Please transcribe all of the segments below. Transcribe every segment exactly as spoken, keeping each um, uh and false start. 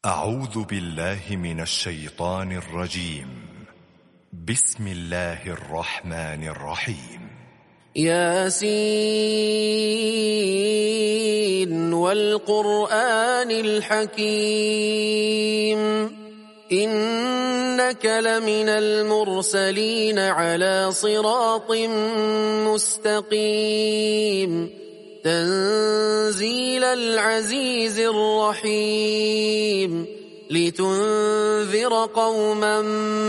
أعوذ بالله من الشيطان الرجيم. بسم الله الرحمن الرحيم. ياسين والقرآن الحكيم إنك لمن المرسلين على صراط مستقيم تنزيل العزيز الرحيم لتنذر قوما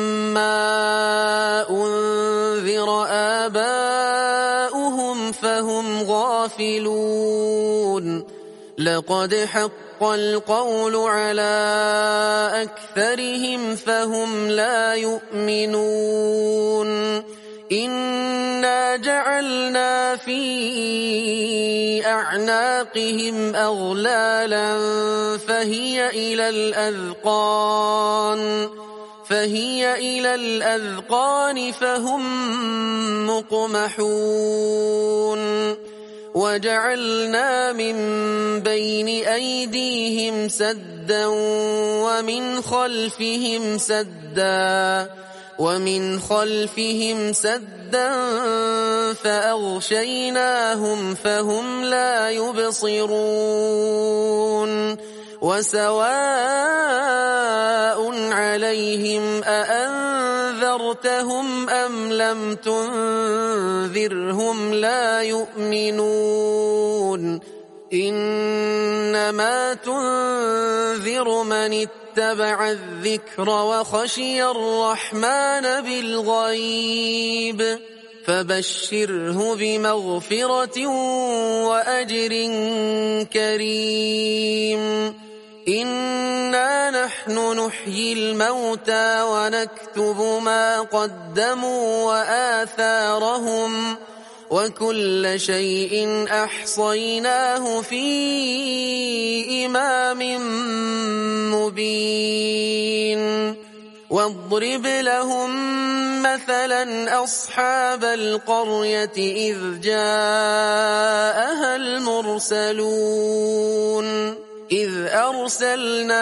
ما أنذر آباؤهم فهم غافلون لقد حق القول على أكثرهم فهم لا يؤمنون إنا جعلنا في أعناقهم أغلالا فهي إلى الأذقان فهي إلى الأذقان فهم مقمحون وجعلنا من بين أيديهم سدا ومن خلفهم سدا ومن خلفهم سدا فأغشيناهم فهم لا يبصرون وسواء عليهم أأنذرتهم أم لم تنذرهم لا يؤمنون إنما تنذر من اتبع الذكر وخشي الرحمن بالغيب فبشره بمغفرة وأجر كريم إنا نحن نحيي الموتى ونكتب ما قدموا وآثارهم وكل شيء أحصيناه في إمام مبين واضرب لهم مثلا أصحاب القرية إذ جاءها المرسلون إذ أرسلنا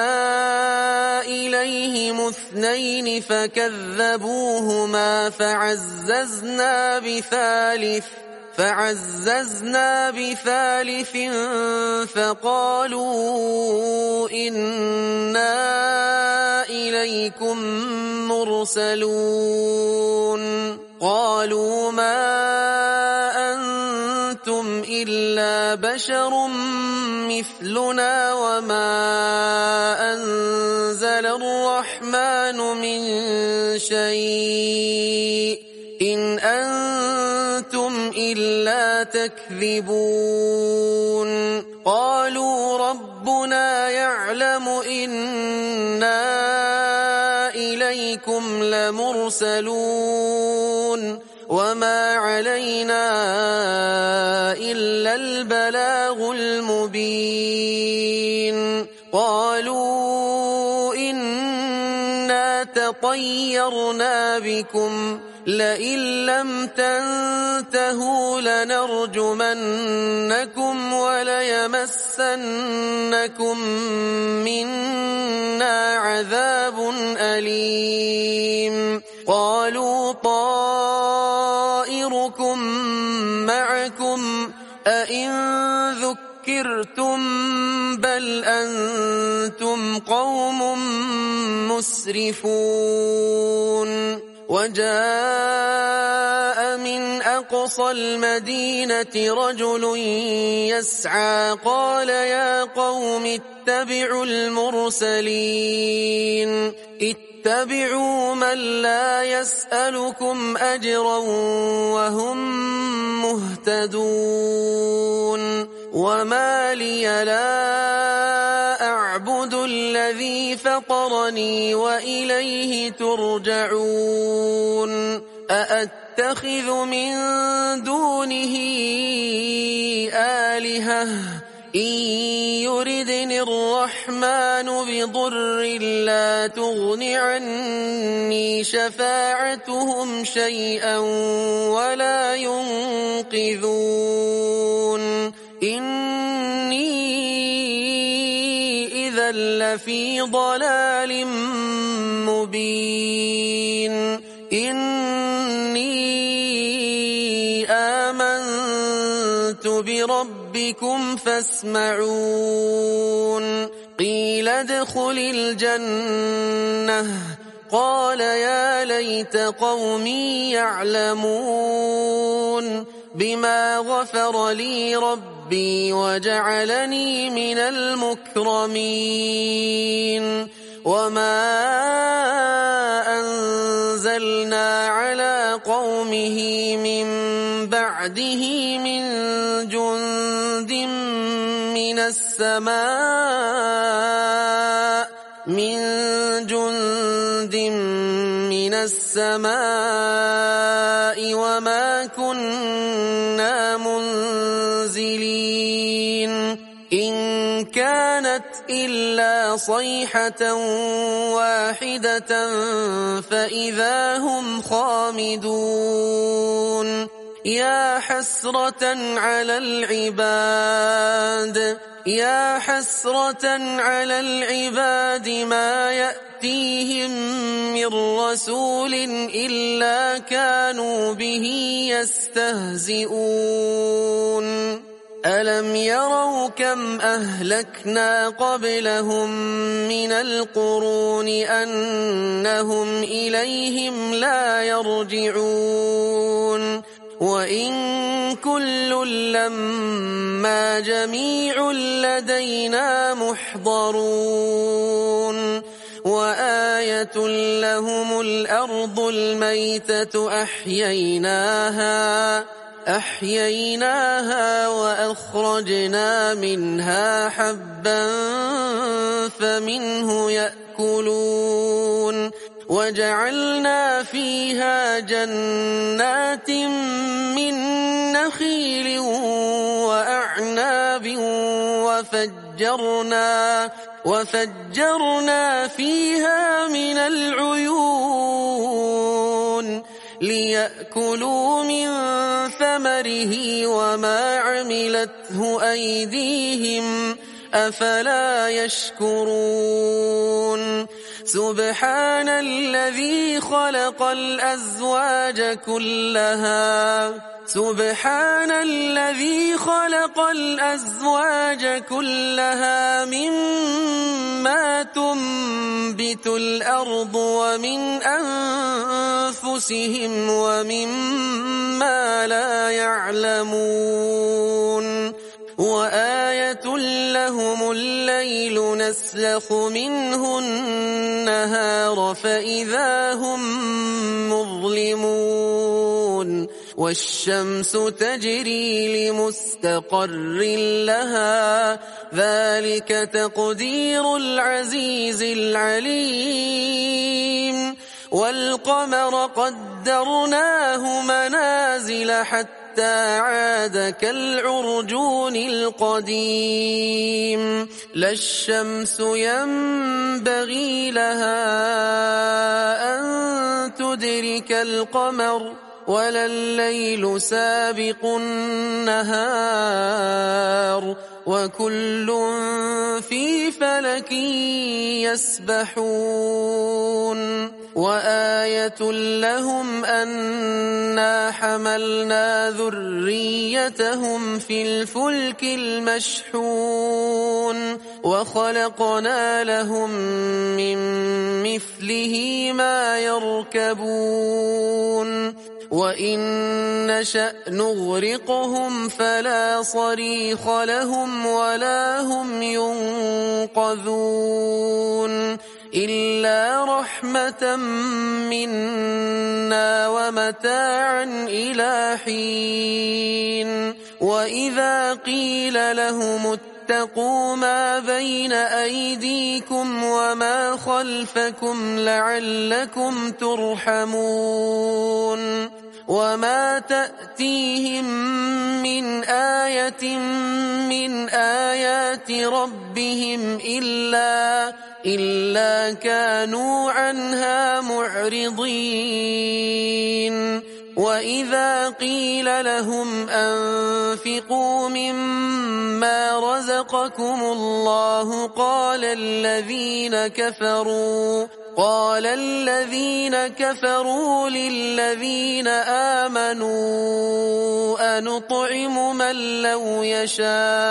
إليهم اثنين فكذبوهما فعززنا بثالث فعززنا بثالث فقالوا إنا إليكم مرسلون قالوا ما أنتم إلا بشر مثلنا وما أنزل الرحمن من شيء إن أنتم إلا تكذبون قالوا ربنا يعلم إنا إليكم لمرسلون وما علينا إلا البلاغ المبين قالوا إنا تطيرنا بكم لئن لم تنتهوا لنرجمنكم وليمسنكم منا عذاب أليم قالوا طائركم معكم أئن ذكرتم بل أنتم قوم مسرفون وجاء من أقصى المدينة رجل يسعى قال يا قوم اتبعوا المرسلين اتبعوا من لا يسألكم أجرا وهم مهتدون وما لي لا أعبد الذي فطرني وإليه ترجعون أأتخذ من دونه آلهة إن يردني الرحمن بضر لا تغن عني شفاعتهم شيئا ولا ينقذون إني إذا لفي ضلال مبين إني آمنت بربكم فاسمعون قيل ادخل الجنة قال يا ليت قومي يعلمون بما غفر لي ربي وجعلني من المكرمين وما أنزلنا على قومه من بعده من جند من السماء من جند من السماء وما كنا منزلين إن كانت إلا صيحة واحدة فإذا هم خامدون يا حسرة على العباد يا حسرة على العباد ما يأتيهم من رسول إلا كانوا به يستهزئون ألم يروا كم أهلكنا قبلهم من القرون أنهم إليهم لا يرجعون وإن كل لما جميع لدينا محضرون وآية لهم الأرض الميتة أحييناها أحييناها وأخرجنا منها حبا فمنه يأكلون وجعلنا فيها جنات من نخيل وأعناب وفجرنا وفجرنا فيها من العيون ليأكلوا من ثمره وما عملته أيديهم أفلا يشكرون سبحان الذي خلق الأزواج كلها سبحان الذي خلق الأزواج كلها مما تنبت الأرض ومن أنفسهم ومما لا يعلمون وآية لهم الليل نسلخ منه النهار فإذا هم مظلمون والشمس تجري لمستقر لها ذلك تقدير العزيز العليم والقمر قدرناه منازل حتى عاد كالعرجون القديم لا الشمس ينبغي لها أن تدرك القمر ولا الليل سابق النهار وكل في فلك يسبحون وآية لهم أنا حملنا ذريتهم في الفلك المشحون وخلقنا لهم من مثله ما يركبون وإن نشأ نغرقهم فلا صريخ لهم ولا هم ينقذون إلا رحمة منا ومتاعا إلى حين وإذا قيل لهم اتقوا ما بين أيديكم وما خلفكم لعلكم ترحمون وما تأتيهم من آية من آيات ربهم إلا إلا كانوا عنها معرضين وإذا قيل لهم أنفقوا مما مما رزقكم الله قال الذين كفروا قال الذين كفروا للذين آمنوا أنطعم من لو يشاء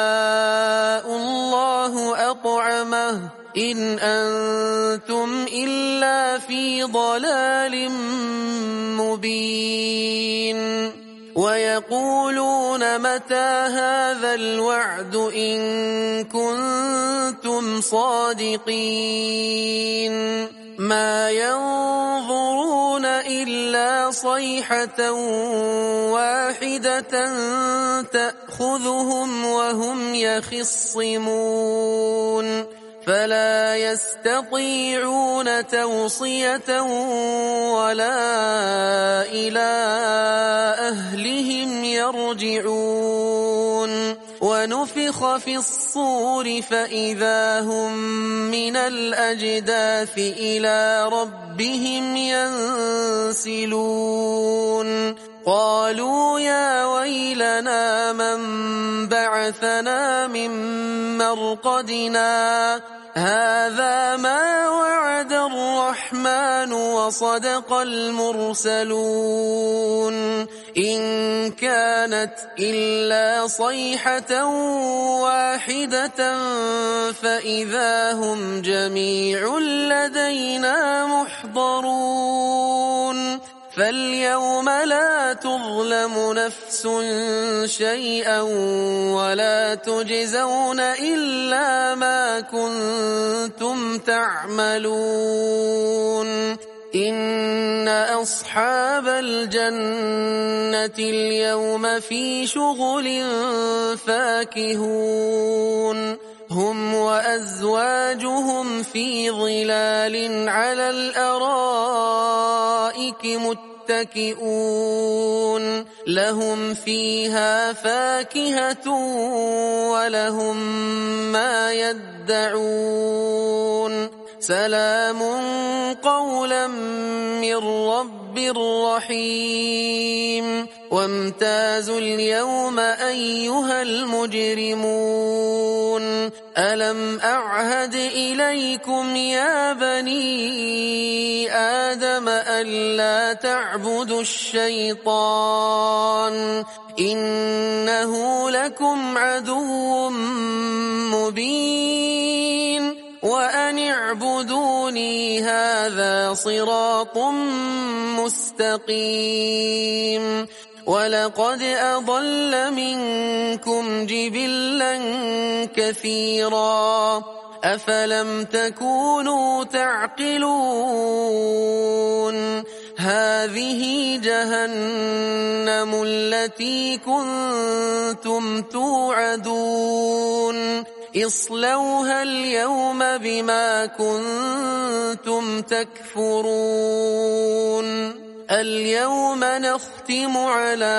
الله أطعمه إن أنتم إلا في ضلال مبين ويقولون متى هذا الوعد إن كنتم صادقين ما ينظرون إلا صيحة واحدة تأخذهم وهم يخصمون فلا يستطيعون توصية ولا إلى أهلهم يرجعون ونفخ في الصور فإذا هم من الأجداث إلى ربهم ينسلون قالوا يا ويلنا من بعثنا من مرقدنا هذا ما وعد الرحمن وصدق المرسلون إن كانت إلا صيحة واحدة فإذا هم جميع لدينا محضرون فاليوم لا تظلم نفس شيئا ولا تجزون إلا ما كنتم تعملون إن أصحاب الجنة اليوم في شغل فاكهون هم وأزواجهم في ظلال على الأرائك متكئون لهم فيها فاكهة ولهم ما يدعون سلام قولا من رب رحيم وامتازوا اليوم أيها المجرمون ألم أعهد إليكم يا بني آدم ألا تعبدوا الشيطان إنه لكم عدو مبين وأن اعبدوني هذا صراط مستقيم ولقد أضل منكم جبلا كثيرا أفلم تكونوا تعقلون هذه جهنم التي كنتم توعدون اصلوها اليوم بما كنتم تكفرون اليوم نختم على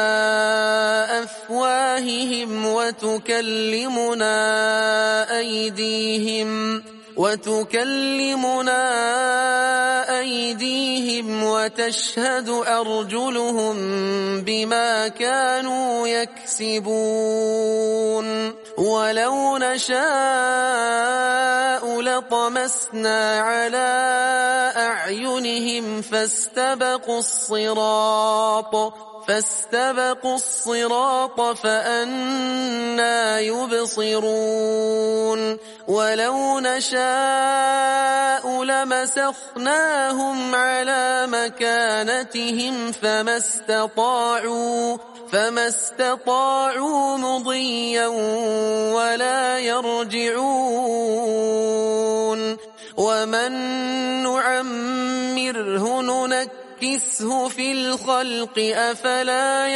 أفواههم وتكلمنا أيديهم وتكلمنا أيديهم وتشهد أرجلهم بما كانوا يكسبون ولو نشاء لطمسنا على أعينهم فاستبقوا الصراط فاستبقوا الصراط فأنى يبصرون ولو نشاء لمسخناهم على مكانتهم فما استطاعوا فما استطاعوا مضيا ولا يرجعون ومن نعمره ننكسه في الخلق أفلا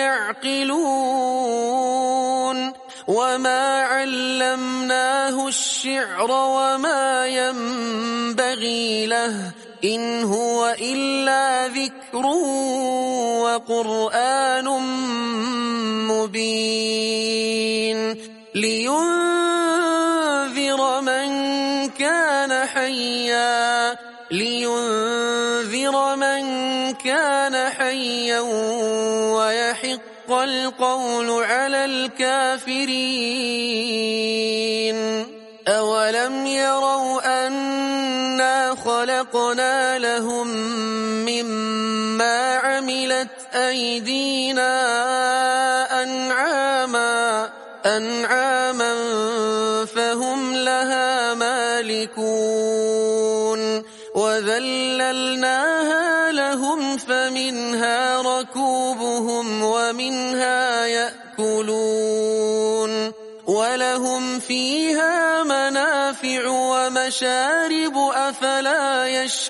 يعقلون وما علمناه الشعر وما ينبغي له إن هو إلا ذكر وقرآن مبين لينذر من كان حيا لينذر من كان حيا ويحق القول على الكافرين أولم يروا أنا خلقنا لهم مما عملت أيدينا أنعاما أنعاما فهم لها مالكون وذللناها لهم فمنها ركوبهم ومنها يأكلون ولهم فيها منافع ومشارب أفلا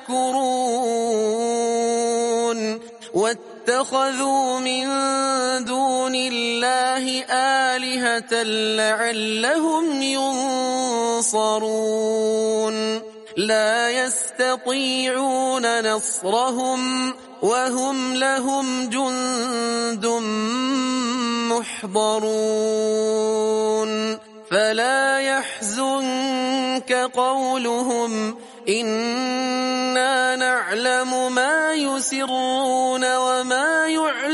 يشكرون واتخذوا من دون الله آلهة لعلهم ينصرون لا يستطيعون نصرهم وهم لهم جند محضرون فلا يحزنك قولهم إنا نعلم ما يسرون وما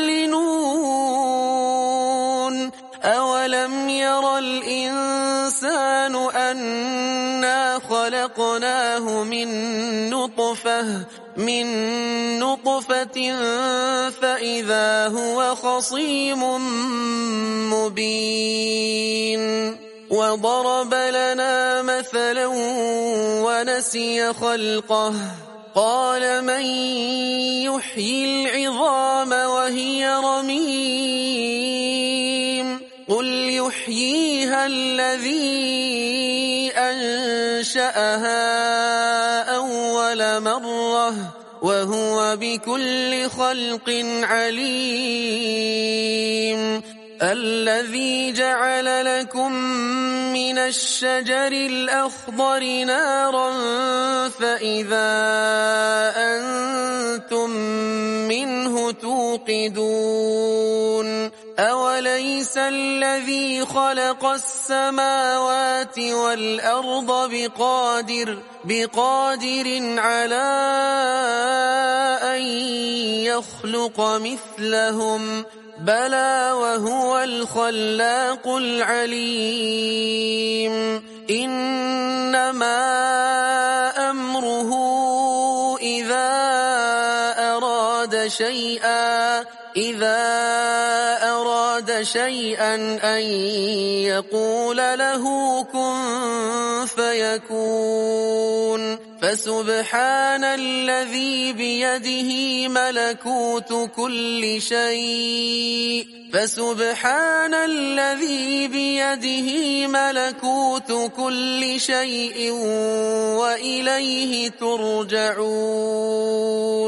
يعلنون أولم ير الإنسان أنا خلقناه من نطفة من نطفة فإذا هو خصيم مبين وضرب لنا مثلا ونسي خلقه قال من يحيي العظام وهي رميم قل يحييها الذي أنشأها أول مرة وهو بكل خلق عليم الذي جعل لكم من الشجر الأخضر نارا فإذا أنتم منه توقدون أوليس الذي خلق السماوات والأرض بقادر بقادر على أن يخلق مثلهم بلى وهو الخلاق العليم إنما أمره إذا أراد شيئا إذا أراد شيئا أن يقول له كن فيكون فسبحان الذي بيده ملكوت كل شيء فسبحان الذي بيده ملكوت كل شيء وإليه ترجعون